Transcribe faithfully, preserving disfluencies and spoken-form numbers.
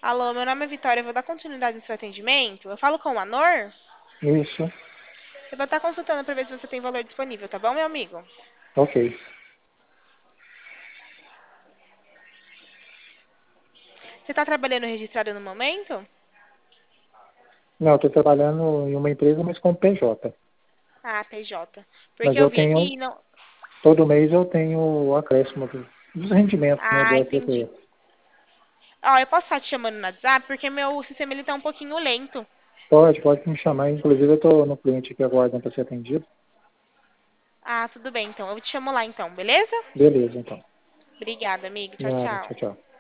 Alô, meu nome é Vitória, eu vou dar continuidade no seu atendimento. Eu falo com o Anor? Isso, Eu vou estar consultando para ver se você tem valor disponível, tá bom, meu amigo? ok. Você está trabalhando registrado no momento? Não, eu estou trabalhando em uma empresa, mas com P J. Ah, P J. Porque Mas eu eu vi aqui tenho, e não. todo mês eu tenho o acréscimo do- dos rendimentos, né, do Ah, entendi. F G T S. Ó, eu posso estar te chamando no WhatsApp porque meu sistema ele tá um pouquinho lento. Pode, pode me chamar. Inclusive eu estou no cliente aqui aguardando para ser atendido. Ah, tudo bem, então. Eu te chamo lá então, beleza? Beleza, então. Obrigada, amigo. Tchau, Nada, tchau. tchau, tchau.